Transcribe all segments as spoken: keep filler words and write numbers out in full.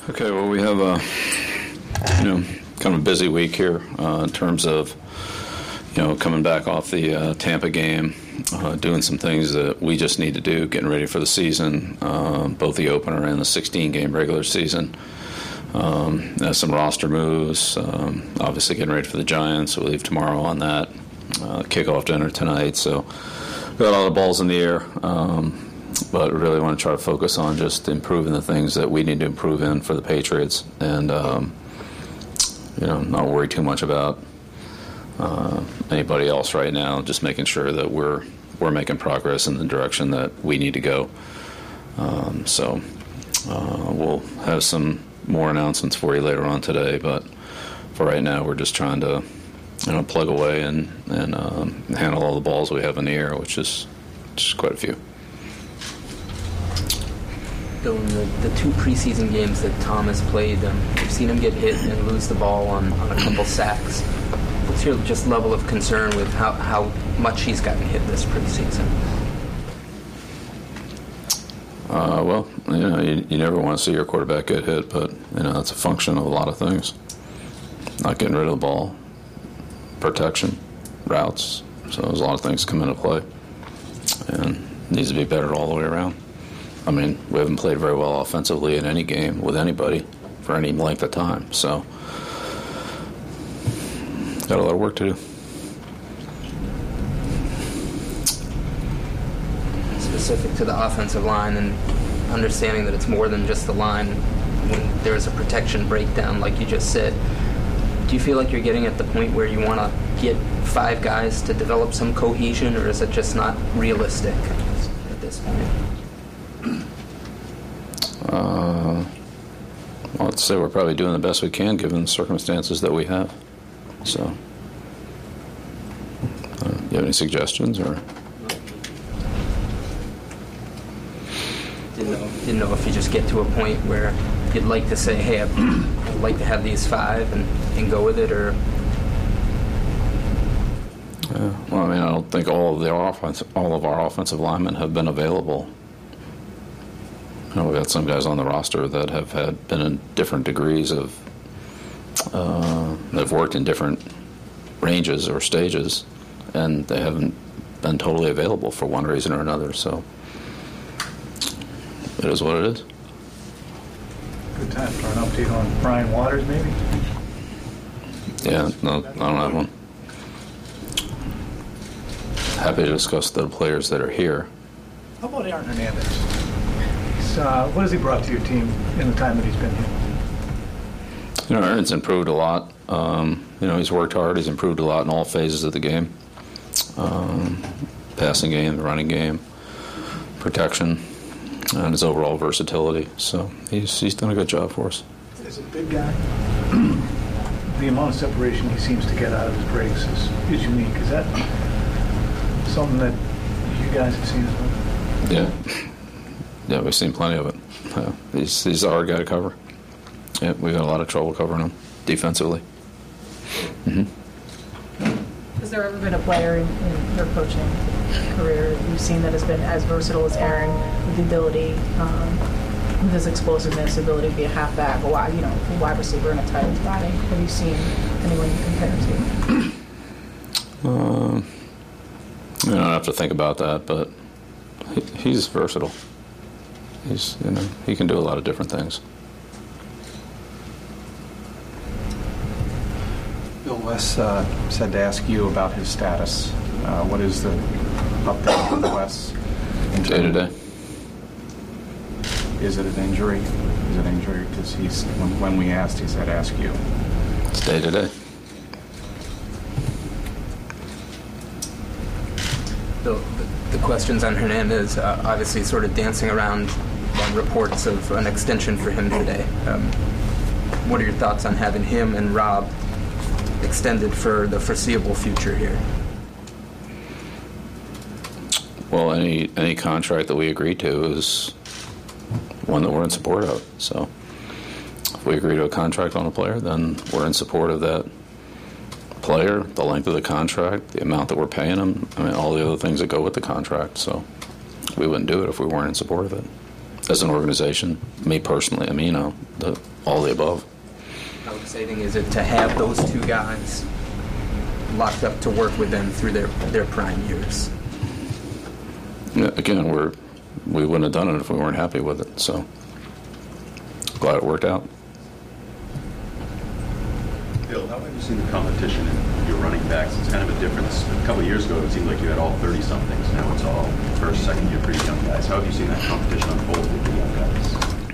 Okay, well, we have a, you know, kind of a busy week here uh, in terms of, you know, coming back off the uh, Tampa game, uh, doing some things that we just need to do, getting ready for the season, uh, both the opener and the sixteen-game regular season. Um, there's some roster moves, um, obviously getting ready for the Giants. We'll leave tomorrow on that. Uh, kickoff dinner tonight, so got all the balls in the air. Um, but really want to try to focus on just improving the things that we need to improve in for the Patriots, and um, you know, not worry too much about uh, anybody else right now. Just making sure that we're we're making progress in the direction that we need to go. Um, so uh, we'll have some more announcements for you later on today, but for right now, we're just trying to, you know, plug away and and um, handle all the balls we have in the air, which is just quite a few. Bill, in the, the two preseason games that Tom has played, um, you've seen him get hit and lose the ball on, on a couple sacks. What's your just level of concern with how, how much he's gotten hit this preseason? Uh, well, you know, you, you never want to see your quarterback get hit, but, you know, that's a function of a lot of things. Not getting rid of the ball, protection, routes. So there's a lot of things come into play. And needs to be better all the way around. I mean, we haven't played very well offensively in any game with anybody for any length of time. So, got a lot of work to do. Specific to the offensive line and understanding that it's more than just the line, when there's a protection breakdown, like you just said, do you feel like you're getting at the point where you want to get five guys to develop some cohesion, or is it just not realistic at this point? Uh, well, I'd say we're probably doing the best we can given the circumstances that we have. So, uh, do you have any suggestions? Or didn't know, didn't know if you just get to a point where you'd like to say, hey, I'd, I'd like to have these five and, and go with it, or... Uh, well, I mean, I don't think all of the offense, all of our offensive linemen have been available. You know, we've got some guys on the roster that have had been in different degrees of, uh, they've worked in different ranges or stages, and they haven't been totally available for one reason or another. So it is what it is. Good time for an update on Brian Waters, maybe? Yeah, no, I don't have one. Happy to discuss the players that are here. How about Aaron Hernandez? Uh, what has he brought to your team in the time that he's been here? You know, Aaron's improved a lot. Um, you know, he's worked hard. He's improved a lot in all phases of the game. Um, passing game, the running game, protection, and his overall versatility. So he's he's done a good job for us. As a big guy, the amount of separation he seems to get out of his breaks is, is unique. Is that something that you guys have seen as well? Yeah. Yeah, we've seen plenty of it. Uh, he's, he's a hard guy to cover. Yeah, we've had a lot of trouble covering him defensively. Mm-hmm. Has there ever been a player in, in your coaching career you've seen that has been as versatile as Aaron, with the ability, um, with his explosiveness, ability to be a halfback, a wide, you know, a wide receiver in a tight end body? Have you seen anyone you compare to? Uh, you know, I have to think about that, but he, he's versatile. He's, you know, he can do a lot of different things. Bill, Wes uh, said to ask you about his status. Uh, what is the update on Wes? Day to day. Is it an injury? Is it an injury? Because he's when, when we asked, he said, "Ask you." It's day to day. The, the questions on Hernandez, uh, obviously sort of dancing around on reports of an extension for him today. Um, what are your thoughts on having him and Rob extended for the foreseeable future here? Well, any any contract that we agree to is one that we're in support of. So if we agree to a contract on a player, then we're in support of that player, the length of the contract, the amount that we're paying them, I mean, all the other things that go with the contract. So we wouldn't do it if we weren't in support of it. As an organization, me personally, I mean, you know, the, all the above. How exciting is it to have those two guys locked up to work with them through their, their prime years? Yeah, again, we're we wouldn't have done it if we weren't happy with it. So glad it worked out. Bill, how have you seen the competition in your running backs? It's kind of a difference. A couple of years ago, it seemed like you had all thirty-somethings. Now it's all first, second year pretty young guys. How have you seen that competition unfold with the young guys?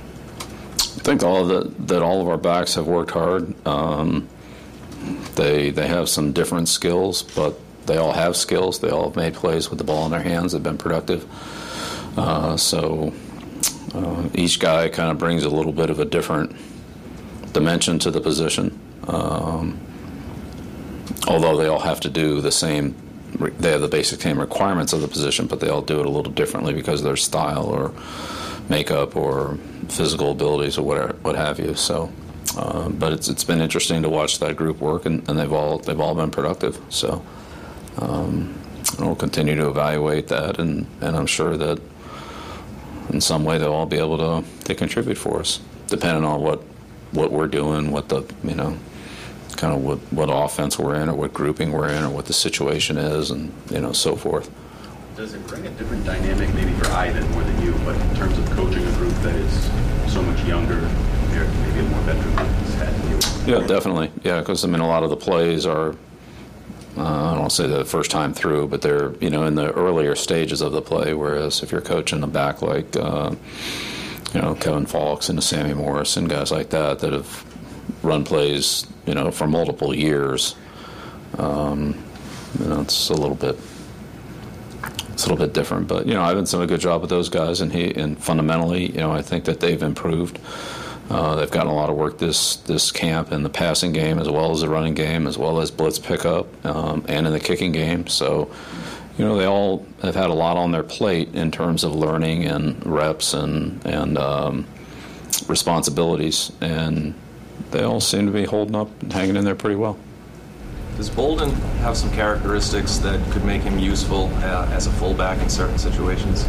I think all of the, that all of our backs have worked hard. Um, they they have some different skills, but they all have skills. They all have made plays with the ball in their hands. They've been productive. Uh, so uh, each guy kind of brings a little bit of a different dimension to the position. Um, although they all have to do the same, they have the basic same requirements of the position, but they all do it a little differently because of their style or makeup or physical abilities or whatever, what have you. So, uh, but it's it's been interesting to watch that group work, and, and they've all they've all been productive. So, um, we'll continue to evaluate that, and, and I'm sure that in some way they'll all be able to to contribute for us, depending on what what we're doing, what the you know. kind of what, what offense we're in or what grouping we're in or what the situation is and, you know, so forth. Does it bring a different dynamic maybe for Ivan more than you, but in terms of coaching a group that is so much younger compared to maybe a more veteran group he's had to deal with? Yeah, definitely. Yeah, because, I mean, a lot of the plays are, uh, I don't want to say the first time through, but they're, you know, in the earlier stages of the play, whereas if you're coaching a back like, uh, you know, Kevin Falks and Sammy Morris and guys like that that have run plays, you know, for multiple years, um, you know, it's a little bit, it's a little bit different. But you know, Ivan's done a good job with those guys, and he, and fundamentally, you know, I think that they've improved. Uh, they've gotten a lot of work this this camp in the passing game as well as the running game, as well as blitz pickup, um, and in the kicking game. So, you know, they all have had a lot on their plate in terms of learning and reps and and um, responsibilities, and they all seem to be holding up and hanging in there pretty well. Does Bolden have some characteristics that could make him useful uh, as a fullback in certain situations?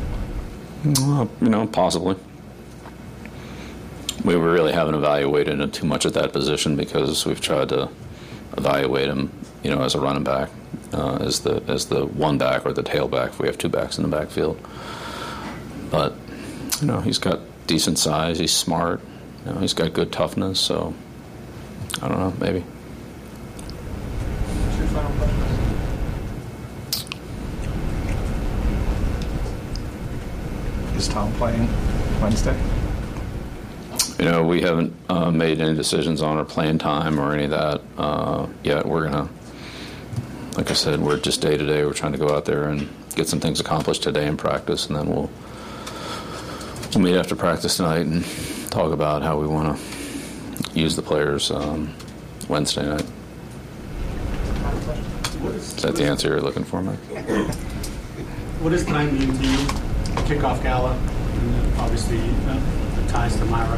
Uh, you know, possibly. We really haven't evaluated him too much at that position because we've tried to evaluate him, you know, as a running back, uh, as the as the one back or the tailback if we have two backs in the backfield. But, you know, he's got decent size. He's smart. You know, he's got good toughness, so I don't know, maybe. What's your final question? Is Tom playing Wednesday? You know, we haven't uh, made any decisions on our playing time or any of that uh, yet. We're going to, like I said, we're just day to day. We're trying to go out there and get some things accomplished today in practice, and then we'll, we'll meet after practice tonight and talk about how we want to use the players um, Wednesday night. Is that the answer you're looking for, Mike? What does tonight mean to you? Kickoff gala, and obviously uh, the ties to Myra.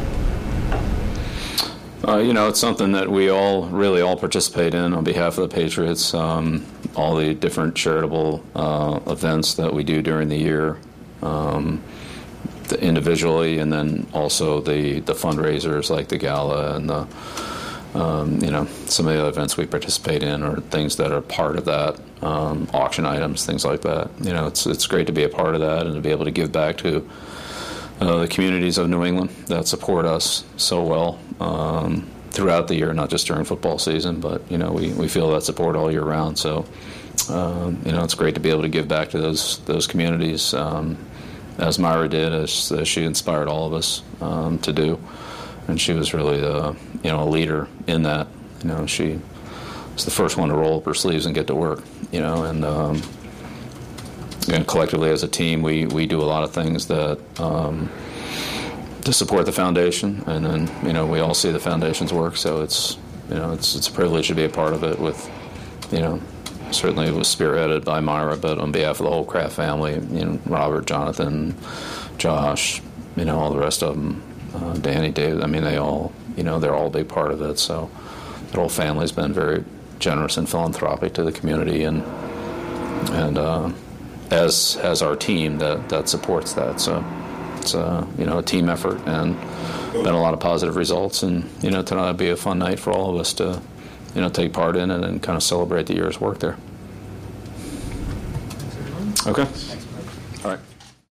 Uh, you know, it's something that we all really all participate in on behalf of the Patriots. Um, all the different charitable uh, events that we do during the year. Um, individually, and then also the, the fundraisers like the gala and the um, you know, some of the other events we participate in or things that are part of that, um, auction items, things like that. You know, it's it's great to be a part of that and to be able to give back to uh, the communities of New England that support us so well um, throughout the year, not just during football season, but you know, we, we feel that support all year round. So um, you know, it's great to be able to give back to those those communities. Um, as Myra did, as, as she inspired all of us um, to do. And she was really, uh, you know, a leader in that. You know, she was the first one to roll up her sleeves and get to work, you know, and, um, and collectively as a team, we, we do a lot of things that um, to support the foundation. And then, you know, we all see the foundation's work, so it's, you know, it's, it's a privilege to be a part of it with, you know, certainly it was spearheaded by Myra, but on behalf of the whole Kraft family, you know, Robert, Jonathan, Josh, you know, all the rest of them, uh, Danny, David, I mean, they all, you know, they're all a big part of it. So the whole family's been very generous and philanthropic to the community, and and uh, as has our team that, that supports that. So it's uh, you know a team effort and been a lot of positive results. And you know tonight will be a fun night for all of us to you know take part in it and kind of celebrate the year's work there. Okay. All right.